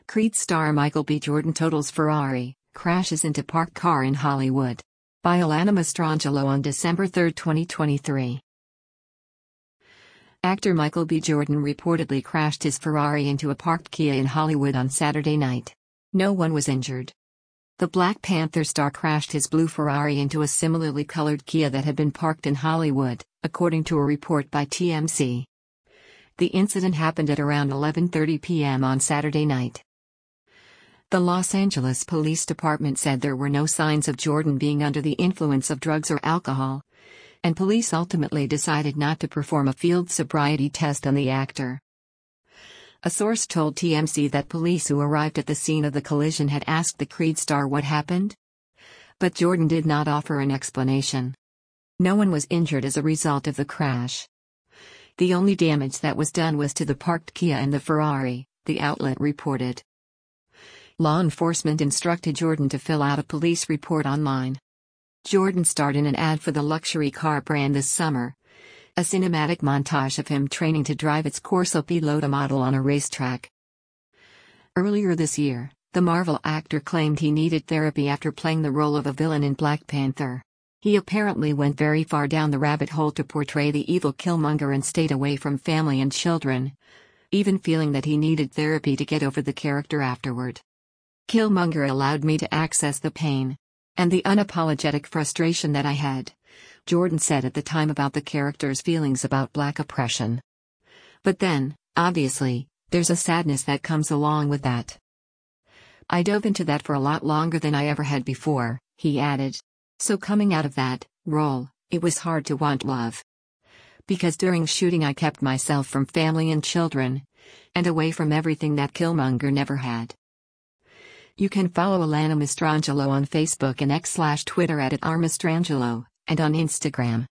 Creed star Michael B. Jordan totals Ferrari, crashes into parked car in Hollywood. By Alana Mastrangelo on December 3, 2023. Actor Michael B. Jordan reportedly crashed his Ferrari into a parked Kia in Hollywood on Saturday night. No one was injured. The Black Panther star crashed his blue Ferrari into a similarly colored Kia that had been parked in Hollywood, according to a report by TMZ. The incident happened at around 11:30 p.m. on Saturday night. The Los Angeles Police Department said there were no signs of Jordan being under the influence of drugs or alcohol, and police ultimately decided not to perform a field sobriety test on the actor. A source told TMZ that police who arrived at the scene of the collision had asked the Creed star what happened, but Jordan did not offer an explanation. No one was injured as a result of the crash. The only damage that was done was to the parked Kia and the Ferrari, the outlet reported. Law enforcement instructed Jordan to fill out a police report online. Jordan starred in an ad for the luxury car brand this summer, a cinematic montage of him training to drive its Corsa Pilota model on a racetrack. Earlier this year, the Marvel actor claimed he needed therapy after playing the role of a villain in Black Panther. He apparently went very far down the rabbit hole to portray the evil Killmonger and stayed away from family and children, even feeling that he needed therapy to get over the character afterward. Killmonger allowed me to access the pain and the unapologetic frustration that I had, Jordan said at the time about the character's feelings about Black oppression. But then, obviously, there's a sadness that comes along with that. I dove into that for a lot longer than I ever had before, he added. So coming out of that role, it was hard to want love. Because during shooting I kept myself from family and children, and away from everything that Killmonger never had. You can follow Alana Mastrangelo on Facebook and X/Twitter at @rmastrangelo, and on Instagram.